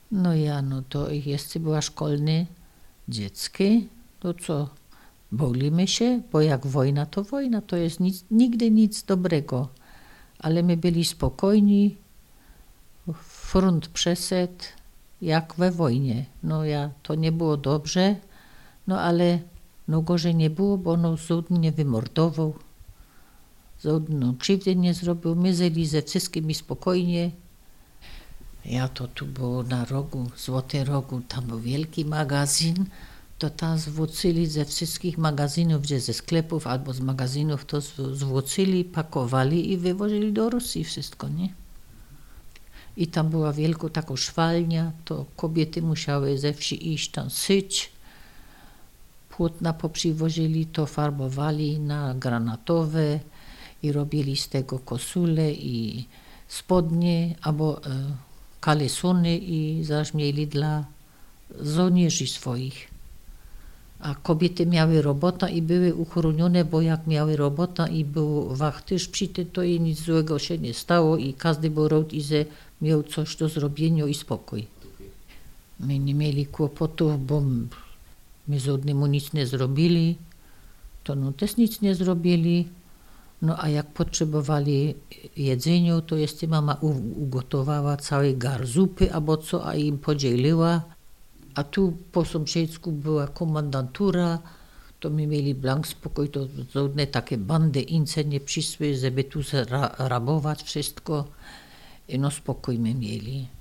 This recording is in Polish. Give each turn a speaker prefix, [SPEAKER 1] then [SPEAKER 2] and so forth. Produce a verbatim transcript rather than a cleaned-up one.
[SPEAKER 1] No ja, no to jeszcze była szkolny dziecki, to co, bawimy się, bo jak wojna, to wojna, to jest nic, nigdy nic dobrego. Ale my byli spokojni, front przeszedł jak we wojnie. No ja, to nie było dobrze, no ale no gorzej nie było, bo no żaden nie wymordował, żadną krzywdę nie zrobił. My żyli ze wszystkimi spokojnie. Ja to tu było na rogu, Złotym Rogu, tam był wielki magazyn, to tam zwrócili ze wszystkich magazynów, gdzie ze sklepów albo z magazynów, to zwrócili, pakowali i wywozili do Rosji wszystko, nie? I tam była wielka taka szwalnia, to kobiety musiały ze wsi iść tam syć, płótna poprzywozili, to farbowali na granatowe i robili z tego koszule i spodnie, albo e, kalesony i zaś mieli dla żołnierzy swoich. A kobiety miały robota i były uchronione, bo jak miały robota i był wachtyż przy tym, to jej nic złego się nie stało i każdy był rad i że miał coś do zrobienia i spokój. My nie mieli kłopotów, bo my żadnemu nic nie zrobili, to no też nic nie zrobili. No a jak potrzebowali jedzenia, to jeszcze mama ugotowała cały gar zupy albo co, a im podzieliła. A tu po sąsiedzku była komandantura, to my mieli blank spokój, to żadne takie bandy ince nie przyszły, żeby tu ra- rabować wszystko. I no spokój my mieli.